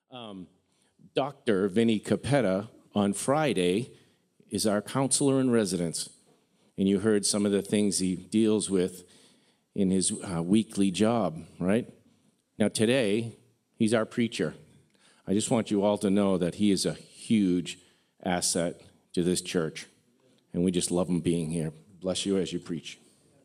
Dr. Vinny Capetta on Friday is our counselor in residence. And you heard some of the things he deals with in his weekly job, right? Now today, he's our preacher. I just want you all to know that he is a huge asset to this church. And we just love him being here. Bless you as you preach.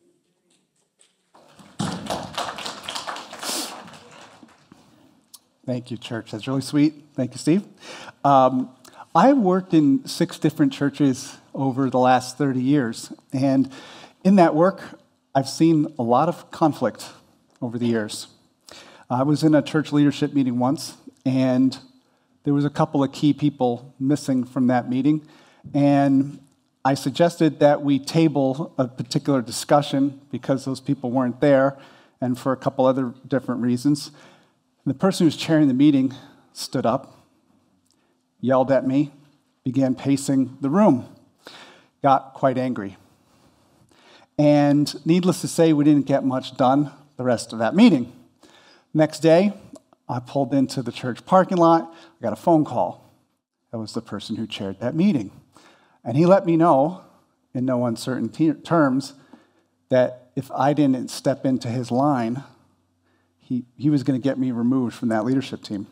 Thank you, church. That's really sweet. Thank you, Steve. I've worked in 6 different churches over the last 30 years. And in that work, I've seen a lot of conflict over the years. I was in a church leadership meeting once, and there was a couple of key people missing from that meeting. And I suggested that we table a particular discussion because those people weren't there and for a couple other different reasons. The person who was chairing the meeting stood up, yelled at me, began pacing the room, got quite angry. And needless to say, we didn't get much done the rest of that meeting. Next day, I pulled into the church parking lot. I got a phone call. That was the person who chaired that meeting. And he let me know, in no uncertain terms, that if I didn't step into his line, he was going to get me removed from that leadership team.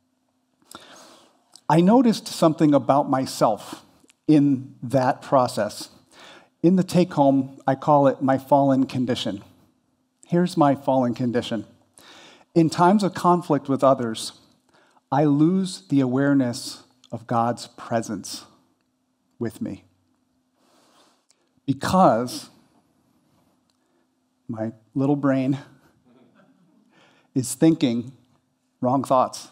I noticed something about myself in that process. In the take-home, I call it my fallen condition. Here's my fallen condition. In times of conflict with others, I lose the awareness of God's presence with me. Because my little brain is thinking wrong thoughts.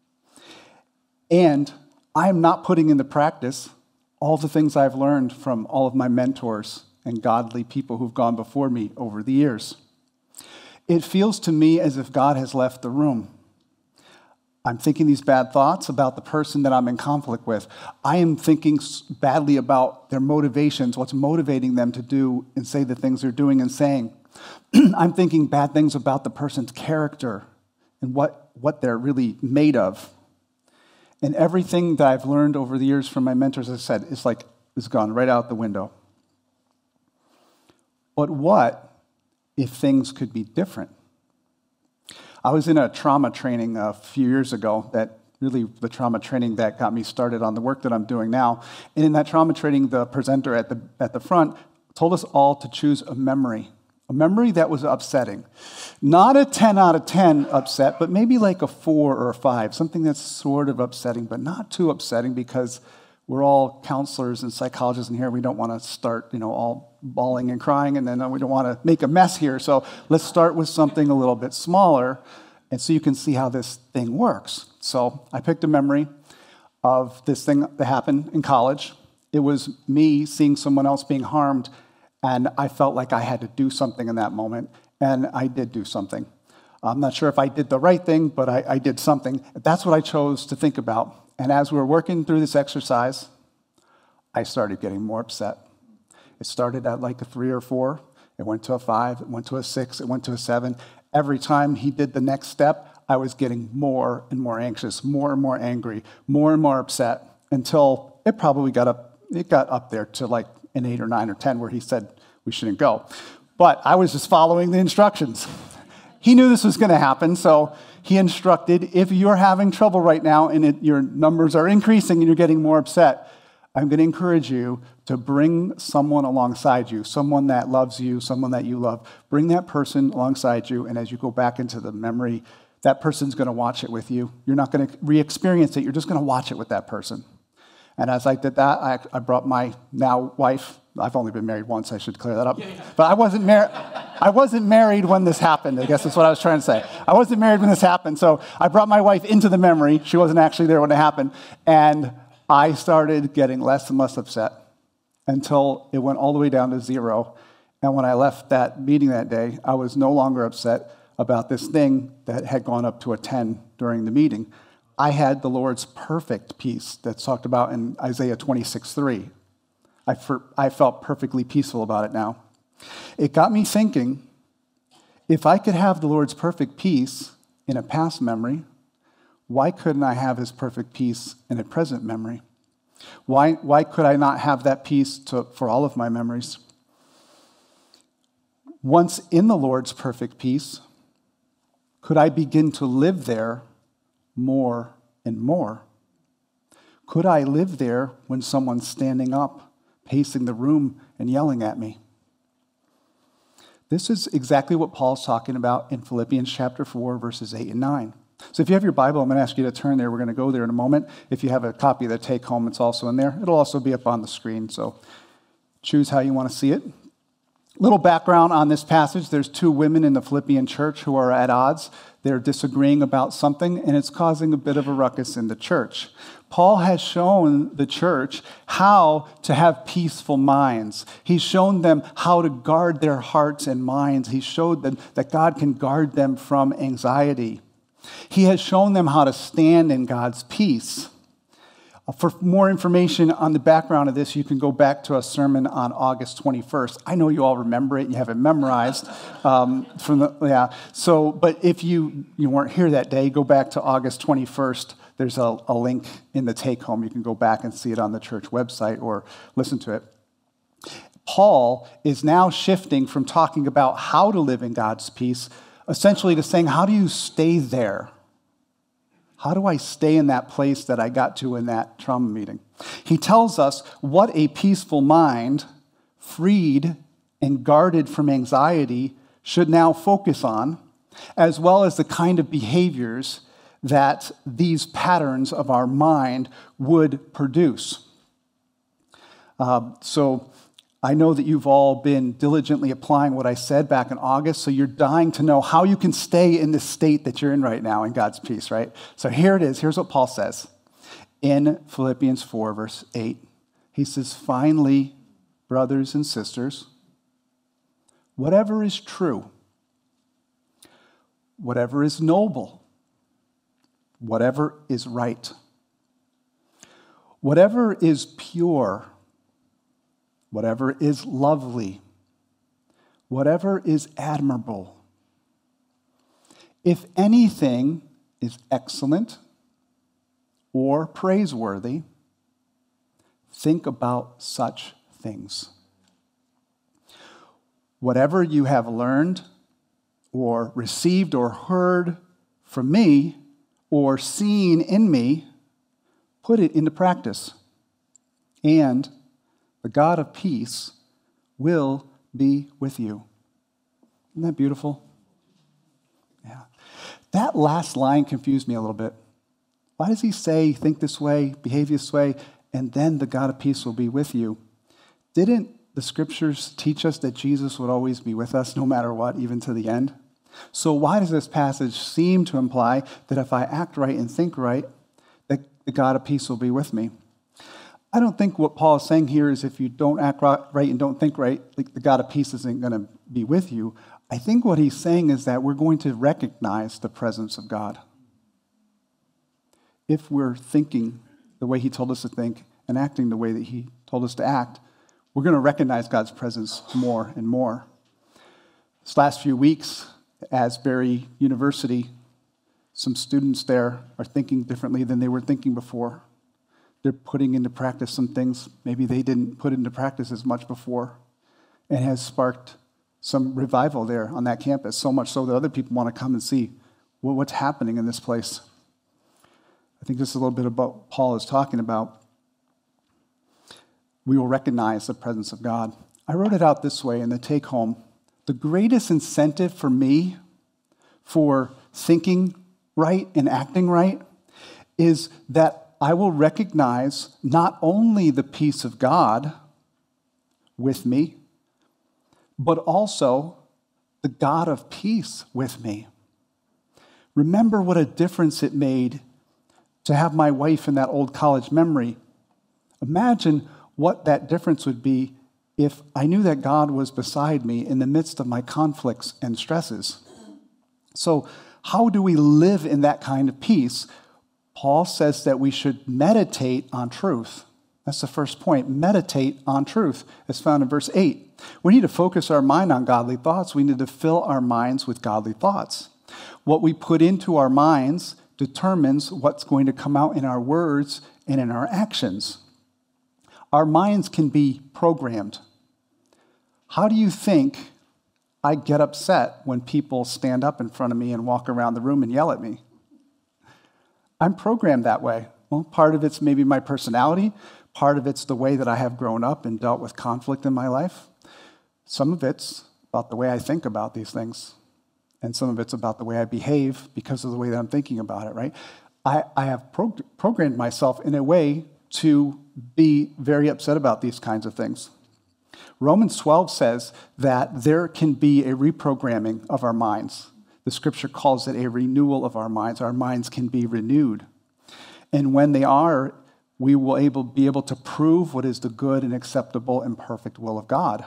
And I'm not putting into practice all the things I've learned from all of my mentors and godly people who've gone before me over the years. It feels to me as if God has left the room. I'm thinking these bad thoughts about the person that I'm in conflict with. I am thinking badly about their motivations, what's motivating them to do and say the things they're doing and saying. I'm thinking bad things about the person's character and what they're really made of. And everything that I've learned over the years from my mentors, as I said, is gone right out the window. But what if things could be different? I was in a trauma training a few years ago, the trauma training that got me started on the work that I'm doing now. And in that trauma training, the presenter at the front told us all to choose a memory that was upsetting. Not a 10 out of 10 upset, but maybe like a 4 or a 5, something that's sort of upsetting, but not too upsetting because we're all counselors and psychologists in here. We don't want to start, all bawling and crying, and then we don't want to make a mess here. So let's start with something a little bit smaller, and so you can see how this thing works. So I picked a memory of this thing that happened in college. It was me seeing someone else being harmed, and I felt like I had to do something in that moment, and I did do something. I'm not sure if I did the right thing, but I did something. That's what I chose to think about. And as we were working through this exercise, I started getting more upset. It started at like a 3 or 4. It went to a 5. It went to a 6. It went to a 7. Every time he did the next step, I was getting more and more anxious, more and more angry, more and more upset, until it probably got up there to like an 8 or 9 or 10 where he said we shouldn't go. But I was just following the instructions. He knew this was going to happen, so he instructed, if you're having trouble right now and your numbers are increasing and you're getting more upset, I'm going to encourage you to bring someone alongside you, someone that loves you, someone that you love. Bring that person alongside you, and as you go back into the memory, that person's going to watch it with you. You're not going to re-experience it. You're just going to watch it with that person. And as I did that, I brought my now wife. I've only been married once, I should clear that up. But I wasn't married when this happened, I guess that's what I was trying to say. I wasn't married when this happened, so I brought my wife into the memory. She wasn't actually there when it happened. And I started getting less and less upset until it went all the way down to 0. And when I left that meeting that day, I was no longer upset about this thing that had gone up to a 10 during the meeting. I had the Lord's perfect peace that's talked about in Isaiah 26:3. I felt perfectly peaceful about it now. It got me thinking, if I could have the Lord's perfect peace in a past memory, why couldn't I have his perfect peace in a present memory? Why could I not have that peace for all of my memories? Once in the Lord's perfect peace, could I begin to live there more and more? Could I live there when someone's standing up, pacing the room, and yelling at me? This is exactly what Paul's talking about in Philippians chapter 4, verses 8 and 9. So if you have your Bible, I'm going to ask you to turn there. We're going to go there in a moment. If you have a copy of the take-home, it's also in there. It'll also be up on the screen, so choose how you want to see it. Little background on this passage. There's two women in the Philippian church who are at odds. They're disagreeing about something, and it's causing a bit of a ruckus in the church. Paul has shown the church how to have peaceful minds. He's shown them how to guard their hearts and minds. He showed them that God can guard them from anxiety. He has shown them how to stand in God's peace. For more information on the background of this, you can go back to a sermon on August 21st. I know you all remember it. You have it memorized. But if you weren't here that day, go back to August 21st. There's a link in the take-home. You can go back and see it on the church website or listen to it. Paul is now shifting from talking about how to live in God's peace, essentially to saying, how do you stay there? How do I stay in that place that I got to in that trauma meeting? He tells us what a peaceful mind, freed and guarded from anxiety, should now focus on, as well as the kind of behaviors that these patterns of our mind would produce. So I know that you've all been diligently applying what I said back in August, so you're dying to know how you can stay in the state that you're in right now in God's peace, right? So here it is. Here's what Paul says in Philippians 4, verse 8. He says, finally, brothers and sisters, whatever is true, whatever is noble, whatever is right, whatever is pure, whatever is lovely, whatever is admirable, if anything is excellent or praiseworthy, think about such things. Whatever you have learned or received or heard from me or seen in me, put it into practice, and the God of peace will be with you. Isn't that beautiful? Yeah. That last line confused me a little bit. Why does he say, think this way, behave this way, and then the God of peace will be with you? Didn't the scriptures teach us that Jesus would always be with us no matter what, even to the end? So why does this passage seem to imply that if I act right and think right, that the God of peace will be with me? I don't think what Paul is saying here is if you don't act right and don't think right, the God of peace isn't going to be with you. I think what he's saying is that we're going to recognize the presence of God. If we're thinking the way he told us to think and acting the way that he told us to act, we're going to recognize God's presence more and more. This last few weeks, at Asbury University, some students there are thinking differently than they were thinking before. They're putting into practice some things maybe they didn't put into practice as much before, and has sparked some revival there on that campus, so much so that other people want to come and see what's happening in this place. I think this is a little bit about what Paul is talking about. We will recognize the presence of God. I wrote it out this way in the take-home. The greatest incentive for me for thinking right and acting right is that I will recognize not only the peace of God with me, but also the God of peace with me. Remember what a difference it made to have my wife in that old college memory. Imagine what that difference would be if I knew that God was beside me in the midst of my conflicts and stresses. So how do we live in that kind of peace? Paul says that we should meditate on truth. That's the first point. Meditate on truth, as found in verse 8. We need to focus our mind on godly thoughts. We need to fill our minds with godly thoughts. What we put into our minds determines what's going to come out in our words and in our actions. Our minds can be programmed. How do you think I get upset when people stand up in front of me and walk around the room and yell at me? I'm programmed that way. Well, part of it's maybe my personality. Part of it's the way that I have grown up and dealt with conflict in my life. Some of it's about the way I think about these things. And some of it's about the way I behave because of the way that I'm thinking about it, right? I have programmed myself in a way to be very upset about these kinds of things. Romans 12 says that there can be a reprogramming of our minds. The scripture calls it a renewal of our minds. Our minds can be renewed. And when they are, we will be able to prove what is the good and acceptable and perfect will of God.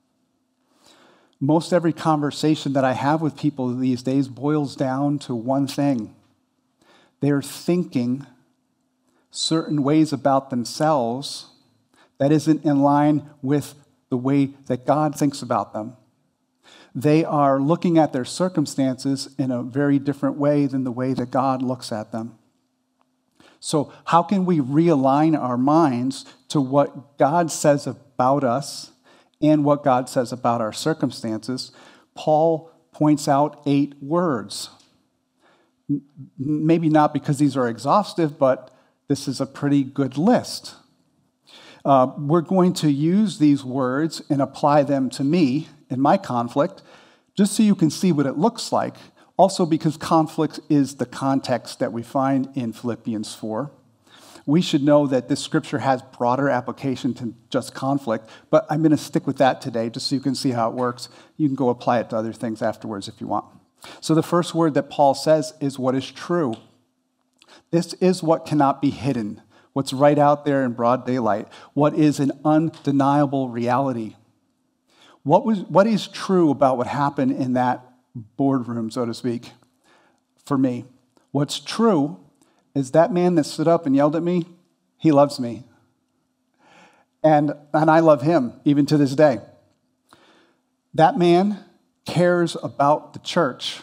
Most every conversation that I have with people these days boils down to one thing. They're thinking certain ways about themselves that isn't in line with the way that God thinks about them. They are looking at their circumstances in a very different way than the way that God looks at them. So how can we realign our minds to what God says about us and what God says about our circumstances? Paul points out 8 words. Maybe not because these are exhaustive, but this is a pretty good list. We're going to use these words and apply them to me in my conflict, just so you can see what it looks like. Also because conflict is the context that we find in Philippians 4. We should know that this scripture has broader application to just conflict, but I'm going to stick with that today just so you can see how it works. You can go apply it to other things afterwards if you want. So the first word that Paul says is what is true. This is what cannot be hidden, what's right out there in broad daylight, what is an undeniable reality. What is true about what happened in that boardroom, so to speak, for me? What's true is that man that stood up and yelled at me, he loves me. And I love him, even to this day. That man cares about the church.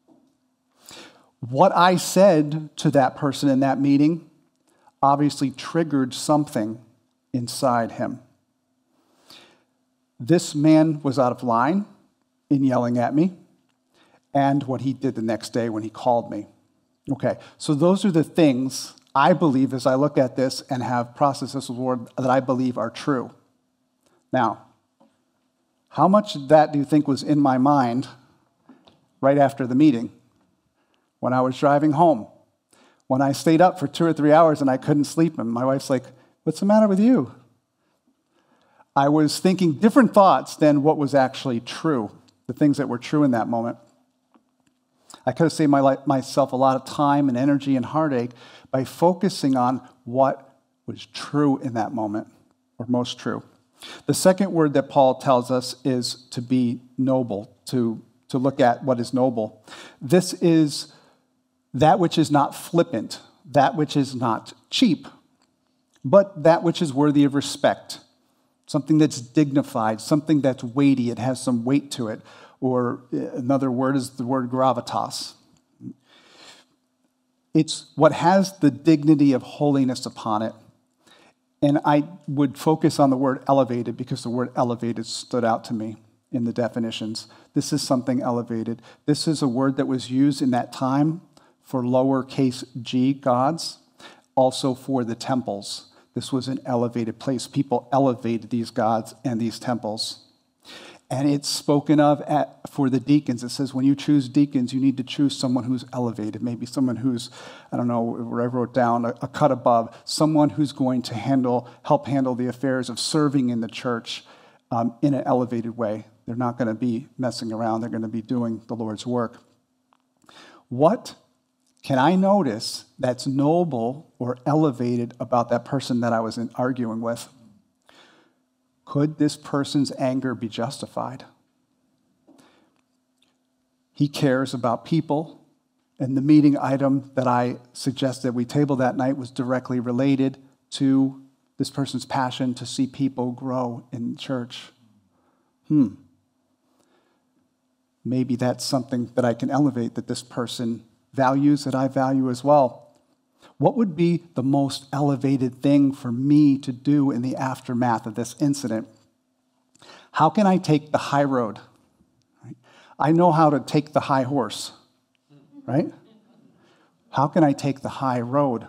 What I said to that person in that meeting obviously triggered something inside him. This man was out of line in yelling at me, and what he did the next day when he called me. Okay, so those are the things I believe as I look at this and have processed this with the Lord that I believe are true. Now, how much of that do you think was in my mind right after the meeting? When I was driving home, when I stayed up for 2 or 3 hours and I couldn't sleep, and my wife's like, "What's the matter with you?" I was thinking different thoughts than what was actually true, the things that were true in that moment. I could have saved myself a lot of time and energy and heartache by focusing on what was true in that moment, or most true. The second word that Paul tells us is to be noble, to look at what is noble. This is that which is not flippant, that which is not cheap, but that which is worthy of respect, something that's dignified, something that's weighty, it has some weight to it, or another word is the word gravitas. It's what has the dignity of holiness upon it. And I would focus on the word elevated because the word elevated stood out to me in the definitions. This is something elevated. This is a word that was used in that time for lowercase g gods, also for the temples. This was an elevated place. People elevated these gods and these temples. And it's spoken of for the deacons. It says when you choose deacons, you need to choose someone who's elevated, maybe someone who's, I don't know, where I wrote down, a cut above, someone who's going to help handle the affairs of serving in the church in an elevated way. They're not going to be messing around. They're going to be doing the Lord's work. What can I notice that's noble or elevated about that person that I was arguing with? Could this person's anger be justified? He cares about people, and the meeting item that I suggested we table that night was directly related to this person's passion to see people grow in church. Maybe that's something that I can elevate, that this person values that I value as well. What would be the most elevated thing for me to do in the aftermath of this incident? How can I take the high road? I know how to take the high horse, right? How can I take the high road?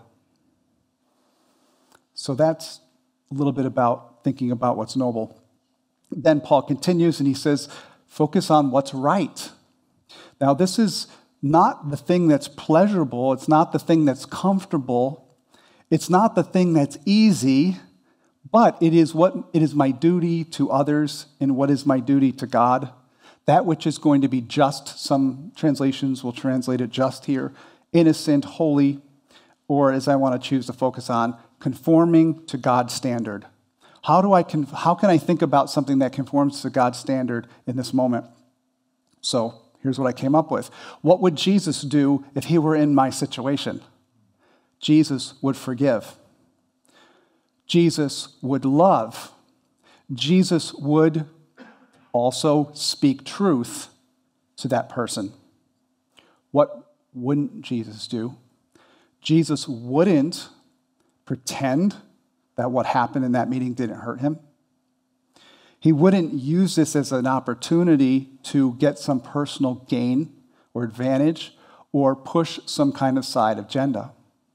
So that's a little bit about thinking about what's noble. Then Paul continues and he says, focus on what's right. Now, this is not the thing that's pleasurable. It's not the thing that's comfortable. It's not the thing that's easy, but it is my duty to others and what is my duty to God. That which is going to be just, some translations will translate it just here, innocent, holy, or as I want to choose to focus on, conforming to God's standard. How can I think about something that conforms to God's standard in this moment? So here's what I came up with. What would Jesus do if he were in my situation? Jesus would forgive. Jesus would love. Jesus would also speak truth to that person. What wouldn't Jesus do? Jesus wouldn't pretend that what happened in that meeting didn't hurt him. He wouldn't use this as an opportunity to get some personal gain or advantage or push some kind of side agenda.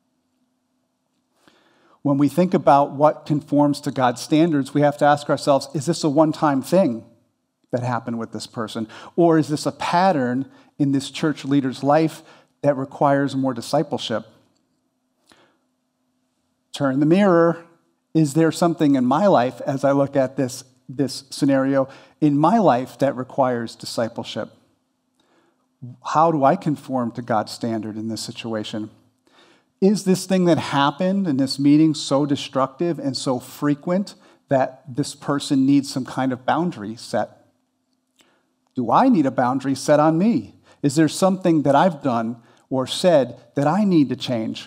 When we think about what conforms to God's standards, we have to ask ourselves, is this a one-time thing that happened with this person? Or is this a pattern in this church leader's life that requires more discipleship? Turn the mirror. Is there something in my life, as I look at this scenario, in my life that requires discipleship? How do I conform to God's standard in this situation? Is this thing that happened in this meeting so destructive and so frequent that this person needs some kind of boundary set? Do I need a boundary set on me? Is there something that I've done or said that I need to change?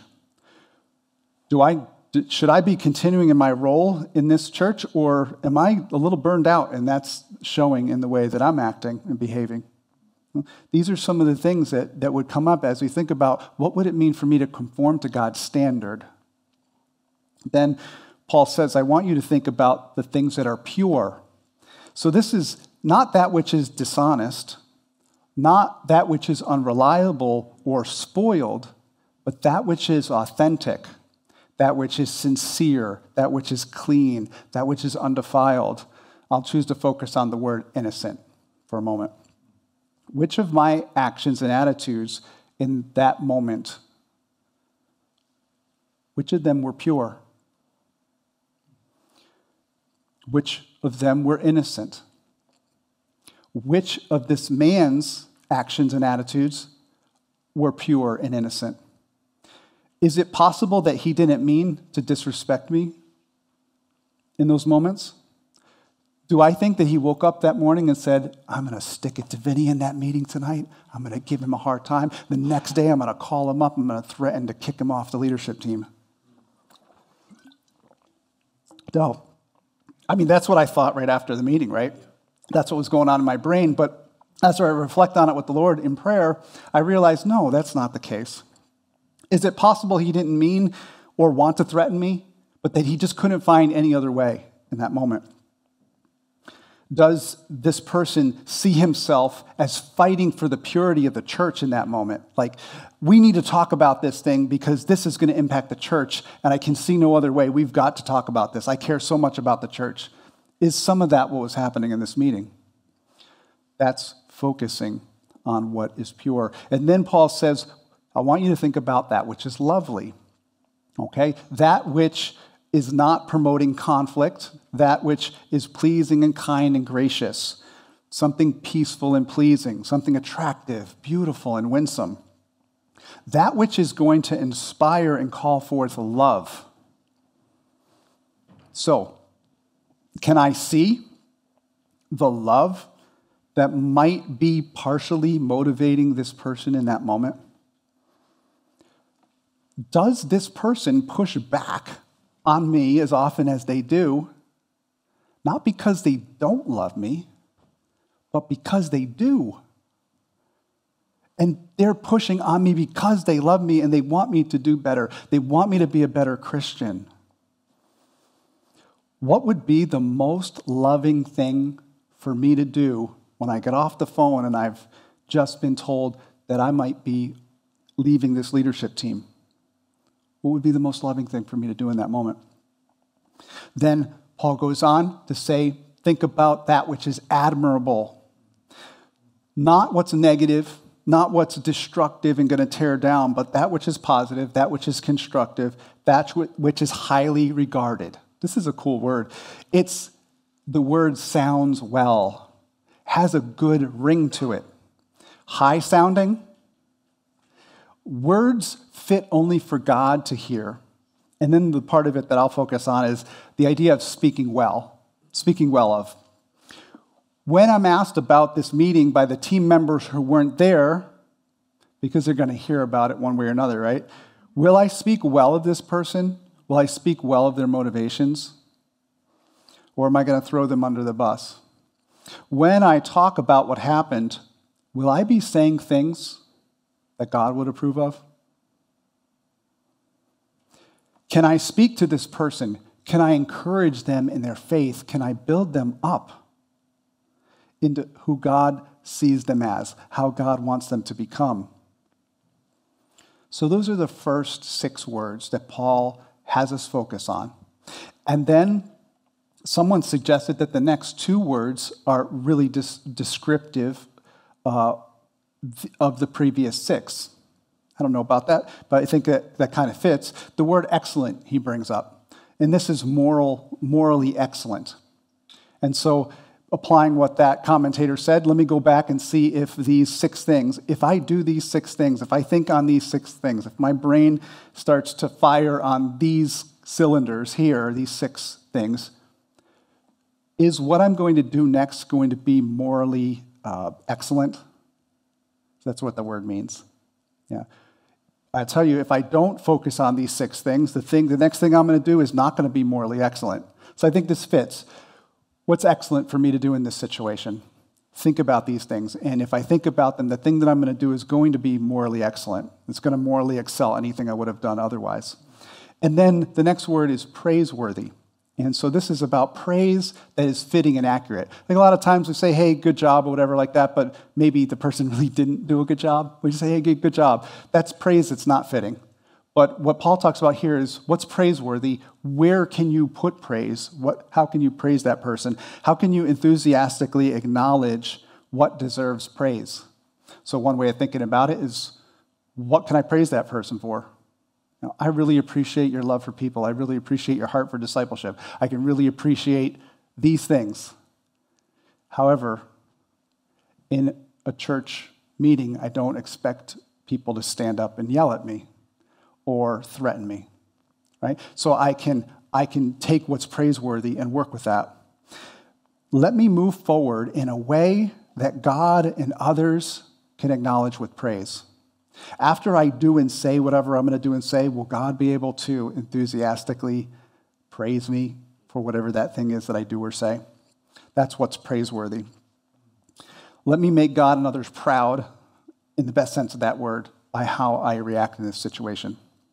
Should I be continuing in my role in this church, or am I a little burned out and that's showing in the way that I'm acting and behaving? These are some of the things that would come up as we think about what would it mean for me to conform to God's standard. Then Paul says, I want you to think about the things that are pure. So this is not that which is dishonest, not that which is unreliable or spoiled, but that which is authentic, that which is sincere, that which is clean, that which is undefiled. I'll choose to focus on the word innocent for a moment. Which of my actions and attitudes in that moment, which of them were pure? Which of them were innocent? Which of this man's actions and attitudes were pure and innocent? Is it possible that he didn't mean to disrespect me in those moments? Do I think that he woke up that morning and said, I'm going to stick it to Vinny in that meeting tonight. I'm going to give him a hard time. The next day, I'm going to call him up. I'm going to threaten to kick him off the leadership team. No. I mean, that's what I thought right after the meeting, right? That's what was going on in my brain. But as I reflect on it with the Lord in prayer, I realized, no, that's not the case. Is it possible he didn't mean or want to threaten me, but that he just couldn't find any other way in that moment? Does this person see himself as fighting for the purity of the church in that moment? Like, we need to talk about this thing because this is going to impact the church, and I can see no other way. We've got to talk about this. I care so much about the church. Is some of that what was happening in this meeting? That's focusing on what is pure. And then Paul says, I want you to think about that which is lovely, okay? That which is not promoting conflict, that which is pleasing and kind and gracious, something peaceful and pleasing, something attractive, beautiful and winsome. That which is going to inspire and call forth love. So, can I see the love that might be partially motivating this person in that moment? Does this person push back on me as often as they do, not because they don't love me, but because they do? And they're pushing on me because they love me and they want me to do better. They want me to be a better Christian. What would be the most loving thing for me to do when I get off the phone and I've just been told that I might be leaving this leadership team? What would be the most loving thing for me to do in that moment? Then Paul goes on to say, think about that which is admirable. Not what's negative, not what's destructive and going to tear down, but that which is positive, that which is constructive, that which is highly regarded. This is a cool word. The word sounds well, has a good ring to it. High sounding. Words fit only for God to hear. And then the part of it that I'll focus on is the idea of speaking well of. When I'm asked about this meeting by the team members who weren't there, because they're going to hear about it one way or another, right? Will I speak well of this person? Will I speak well of their motivations? Or am I going to throw them under the bus? When I talk about what happened, will I be saying things that God would approve of? Can I speak to this person? Can I encourage them in their faith? Can I build them up into who God sees them as, how God wants them to become? So those are the first 6 words that Paul has us focus on. And then someone suggested that the next 2 words are really descriptive of the previous 6. I don't know about that, but I think that kind of fits. The word excellent he brings up. And this is morally excellent. And so applying what that commentator said, let me go back and see if these 6 things, if I do these 6 things, if I think on these 6 things, if my brain starts to fire on these cylinders here, these 6 things, is what I'm going to do next going to be morally excellent? That's what the word means. Yeah. I tell you, if I don't focus on these 6 things, the next thing I'm going to do is not going to be morally excellent. So I think this fits. What's excellent for me to do in this situation? Think about these things. And if I think about them, the thing that I'm going to do is going to be morally excellent. It's going to morally excel anything I would have done otherwise. And then the next word is praiseworthy. And so this is about praise that is fitting and accurate. I think a lot of times we say, hey, good job, or whatever like that, but maybe the person really didn't do a good job. We just say, hey, good job. That's praise that's not fitting. But what Paul talks about here is what's praiseworthy. Where can you put praise? How can you praise that person? How can you enthusiastically acknowledge what deserves praise? So one way of thinking about it is, what can I praise that person for? You know, I really appreciate your love for people. I really appreciate your heart for discipleship. I can really appreciate these things. However, in a church meeting, I don't expect people to stand up and yell at me or threaten me, right? So I can take what's praiseworthy and work with that. Let me move forward in a way that God and others can acknowledge with praise. After I do and say whatever I'm going to do and say, will God be able to enthusiastically praise me for whatever that thing is that I do or say? That's what's praiseworthy. Let me make God and others proud, in the best sense of that word, by how I react in this situation.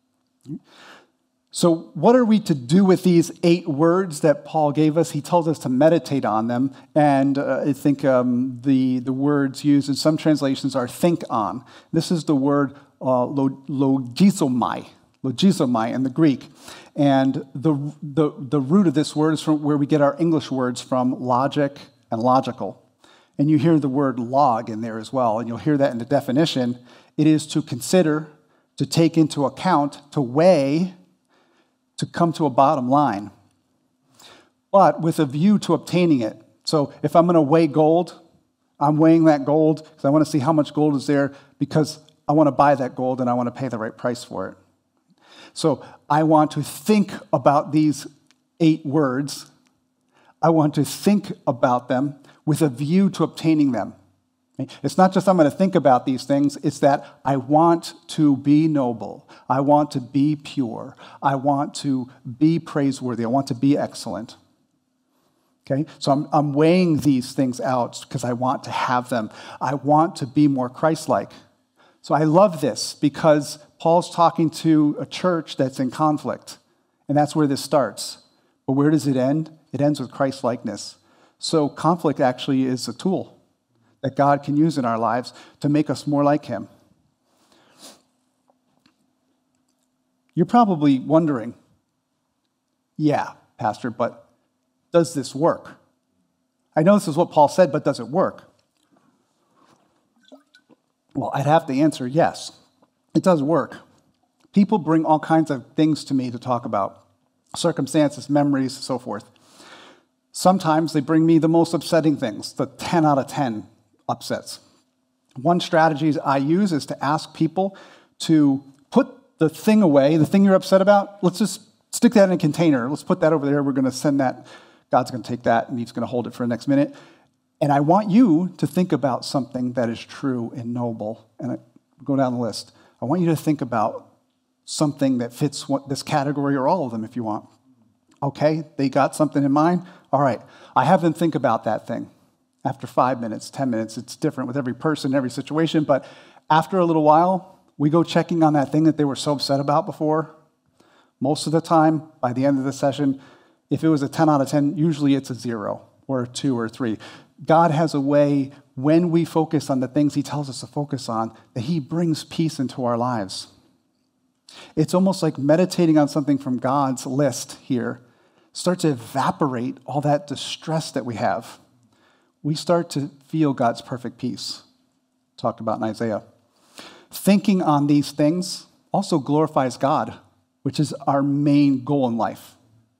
So what are we to do with these 8 words that Paul gave us? He tells us to meditate on them, and I think the words used in some translations are think on. This is the word logizomai in the Greek. And the root of this word is from where we get our English words from, logic and logical. And you hear the word log in there as well, and you'll hear that in the definition. It is to consider, to take into account, to weigh, to come to a bottom line, but with a view to obtaining it. So if I'm going to weigh gold, I'm weighing that gold because I want to see how much gold is there because I want to buy that gold and I want to pay the right price for it. So I want to think about these 8 words. I want to think about them with a view to obtaining them. It's not just I'm going to think about these things, it's that I want to be noble. I want to be pure. I want to be praiseworthy. I want to be excellent. Okay? So I'm weighing these things out because I want to have them. I want to be more Christ-like. So I love this because Paul's talking to a church that's in conflict, and that's where this starts. But where does it end? It ends with Christ-likeness. So conflict actually is a tool that God can use in our lives to make us more like him. You're probably wondering, yeah, Pastor, but does this work? I know this is what Paul said, but does it work? Well, I'd have to answer yes. It does work. People bring all kinds of things to me to talk about, circumstances, memories, so forth. Sometimes they bring me the most upsetting things, the 10 out of 10 upsets. One strategy I use is to ask people to put the thing away, the thing you're upset about. Let's just stick that in a container. Let's put that over there. We're going to send that. God's going to take that, and he's going to hold it for the next minute. And I want you to think about something that is true and noble. And I go down the list. I want you to think about something that fits this category or all of them if you want. Okay, they got something in mind? All right, I have them think about that thing. After 5 minutes, 10 minutes, it's different with every person, every situation, but after a little while, we go checking on that thing that they were so upset about before. Most of the time, by the end of the session, if it was a 10 out of 10, usually it's a 0 or a 2 or a 3. God has a way, when we focus on the things he tells us to focus on, that he brings peace into our lives. It's almost like meditating on something from God's list here starts to evaporate all that distress that we have. We start to feel God's perfect peace, talked about in Isaiah. Thinking on these things also glorifies God, which is our main goal in life.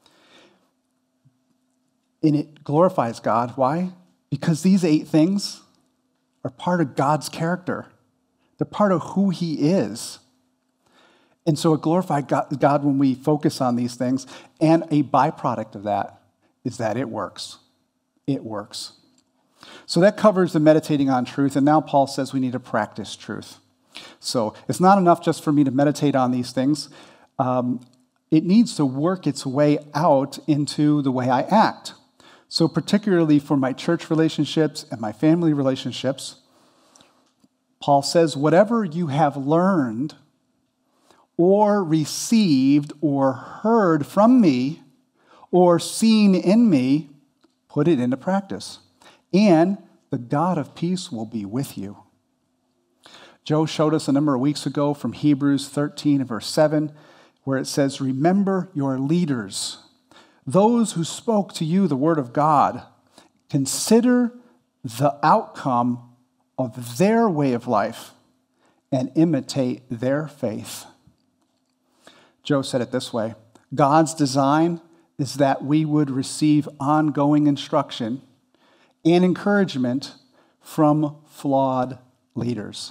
And it glorifies God. Why? Because these 8 things are part of God's character. They're part of who he is. And so it glorifies God when we focus on these things. And a byproduct of that is that it works. It works. So that covers the meditating on truth. And now Paul says we need to practice truth. So it's not enough just for me to meditate on these things. It needs to work its way out into the way I act. So particularly for my church relationships and my family relationships, Paul says, whatever you have learned or received or heard from me or seen in me, put it into practice. And the God of peace will be with you. Joe showed us a number of weeks ago from Hebrews 13 and verse 7, where it says, remember your leaders, those who spoke to you the word of God. Consider the outcome of their way of life and imitate their faith. Joe said it this way, God's design is that we would receive ongoing instruction and encouragement from flawed leaders.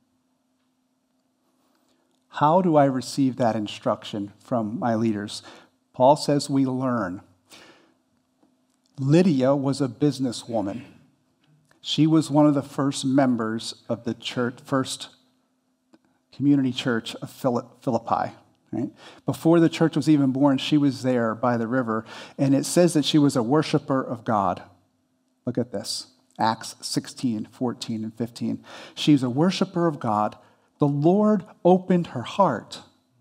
How do I receive that instruction from my leaders? Paul says we learn. Lydia was a businesswoman. She was one of the first members of the church, first community church of Philippi. Right? Before the church was even born, she was there by the river. And it says that she was a worshiper of God. Look at this. Acts 16, 14, and 15. She's a worshiper of God. The Lord opened her heart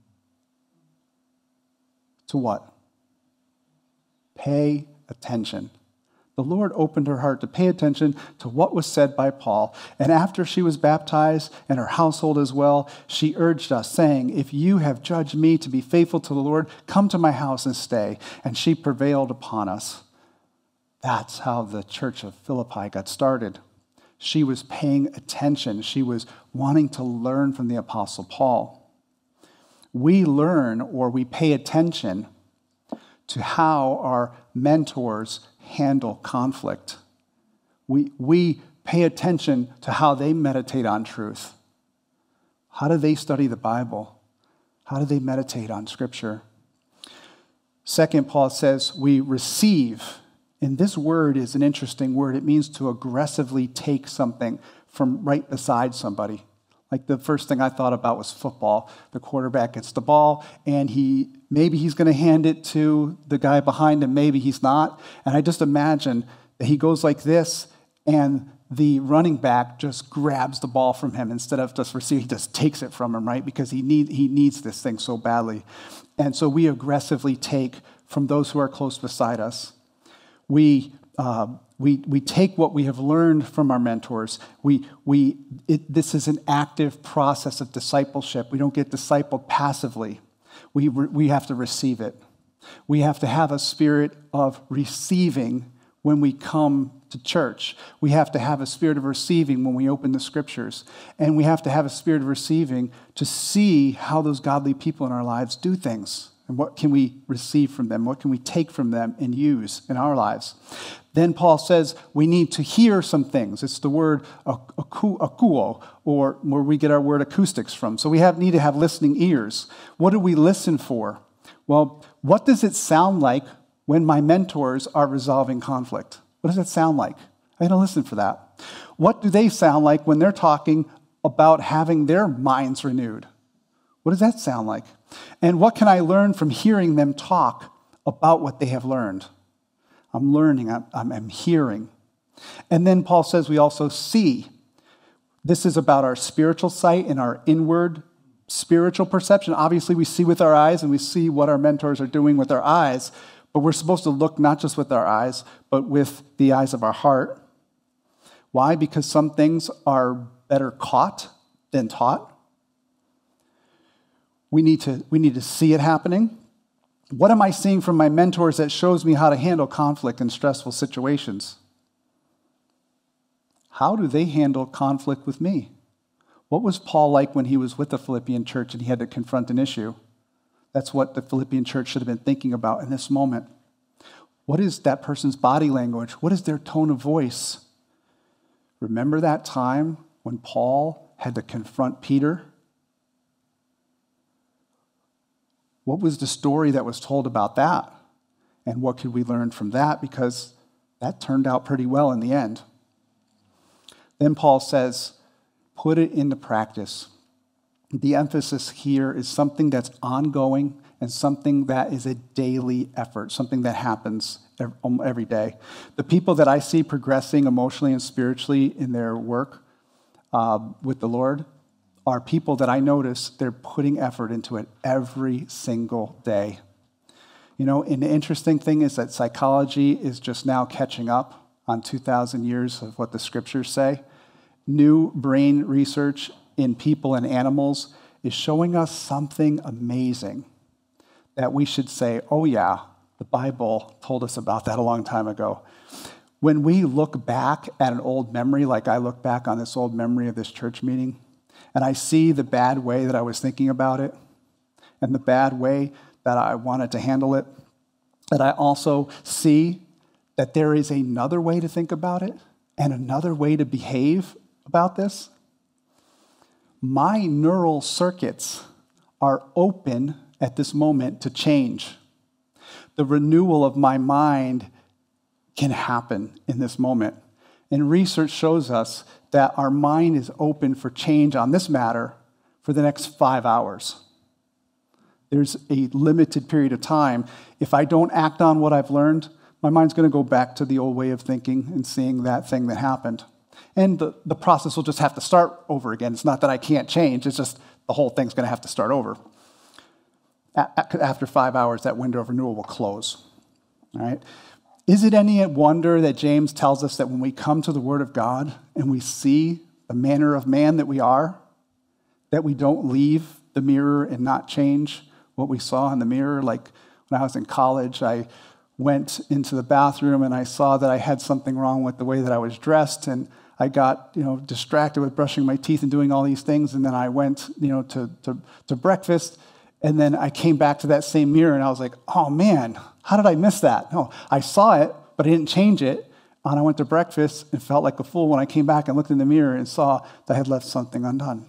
to what? Pay attention. The Lord opened her heart to pay attention to what was said by Paul. And after she was baptized, and her household as well, she urged us, saying, if you have judged me to be faithful to the Lord, come to my house and stay. And she prevailed upon us. That's how the church of Philippi got started. She was paying attention. She was wanting to learn from the Apostle Paul. We learn or we pay attention to how our mentors handle conflict. We pay attention to how they meditate on truth. How do they study the Bible? How do they meditate on Scripture? Second, Paul says we receive. And this word is an interesting word. It means to aggressively take something from right beside somebody. Like the first thing I thought about was football. The quarterback gets the ball, and maybe he's going to hand it to the guy behind him, maybe he's not. And I just imagine that he goes like this, and the running back just grabs the ball from him instead of just receiving, he just takes it from him, right? Because he needs this thing so badly. And so we aggressively take from those who are close beside us. We take what we have learned from our mentors. This is an active process of discipleship. We don't get discipled passively. We have to receive it. We have to have a spirit of receiving when we come to church. We have to have a spirit of receiving when we open the scriptures. And we have to have a spirit of receiving to see how those godly people in our lives do things. And what can we receive from them? What can we take from them and use in our lives? Then Paul says we need to hear some things. It's the word akuo, or where we get our word acoustics from. So we need to have listening ears. What do we listen for? Well, what does it sound like when my mentors are resolving conflict? What does it sound like? I'm going to listen for that. What do they sound like when they're talking about having their minds renewed? What does that sound like? And what can I learn from hearing them talk about what they have learned? I'm learning, I'm hearing. And then Paul says we also see. This is about our spiritual sight and our inward spiritual perception. Obviously, we see with our eyes and we see what our mentors are doing with our eyes, but we're supposed to look not just with our eyes, but with the eyes of our heart. Why? Because some things are better caught than taught. We need to see it happening. What am I seeing from my mentors that shows me how to handle conflict in stressful situations? How do they handle conflict with me? What was Paul like when he was with the Philippian church and he had to confront an issue? That's what the Philippian church should have been thinking about in this moment. What is that person's body language? What is their tone of voice? Remember that time when Paul had to confront Peter? What was the story that was told about that? And what could we learn from that? Because that turned out pretty well in the end. Then Paul says, put it into practice. The emphasis here is something that's ongoing and something that is a daily effort, something that happens every day. The people that I see progressing emotionally and spiritually in their work with the Lord are people that I notice they're putting effort into it every single day. You know, and the interesting thing is that psychology is just now catching up on 2,000 years of what the scriptures say. New brain research in people and animals is showing us something amazing that we should say, oh yeah, the Bible told us about that a long time ago. When we look back at an old memory, like I look back on this old memory of this church meeting, and I see the bad way that I was thinking about it, and the bad way that I wanted to handle it, that I also see that there is another way to think about it and another way to behave about this. My neural circuits are open at this moment to change. The renewal of my mind can happen in this moment. And research shows us that our mind is open for change on this matter for the next 5 hours. There's a limited period of time. If I don't act on what I've learned, my mind's going to go back to the old way of thinking and seeing that thing that happened. And the process will just have to start over again. It's not that I can't change. It's just the whole thing's going to have to start over. After 5 hours, that window of renewal will close. All right? Is it any wonder that James tells us that when we come to the Word of God and we see the manner of man that we are, that we don't leave the mirror and not change what we saw in the mirror? Like when I was in college, I went into the bathroom and I saw that I had something wrong with the way that I was dressed, and I got distracted with brushing my teeth and doing all these things, and then I went to breakfast, and then I came back to that same mirror and I was like, oh man, how did I miss that? No, I saw it, but I didn't change it. And I went to breakfast and felt like a fool when I came back and looked in the mirror and saw that I had left something undone.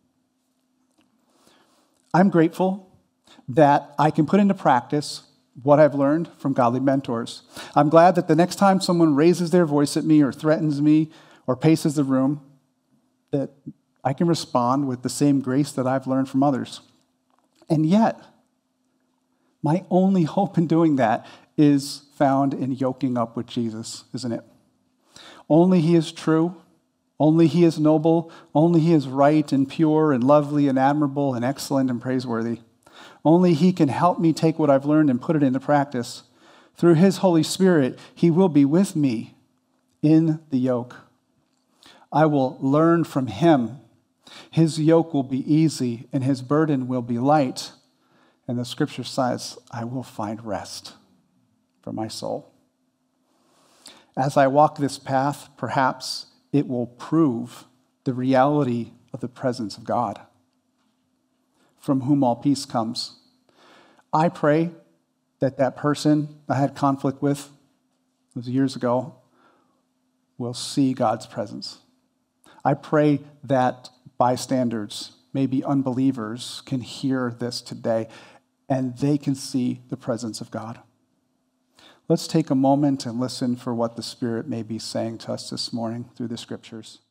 I'm grateful that I can put into practice what I've learned from godly mentors. I'm glad that the next time someone raises their voice at me or threatens me or paces the room, that I can respond with the same grace that I've learned from others. And yet, my only hope in doing that is found in yoking up with Jesus, isn't it? Only He is true, Only he is noble. Only he is right and pure and lovely and admirable and excellent and praiseworthy. Only he can help me take what I've learned and put it into practice. Through his Holy Spirit, he will be with me in the yoke. I will learn from him. His yoke will be easy and his burden will be light. And the scripture says, I will find rest for my soul. As I walk this path, perhaps it will prove the reality of the presence of God, from whom all peace comes. I pray that that person I had conflict with, it was years ago, will see God's presence. I pray that bystanders, maybe unbelievers, can hear this today and they can see the presence of God. Let's take a moment and listen for what the Spirit may be saying to us this morning through the scriptures.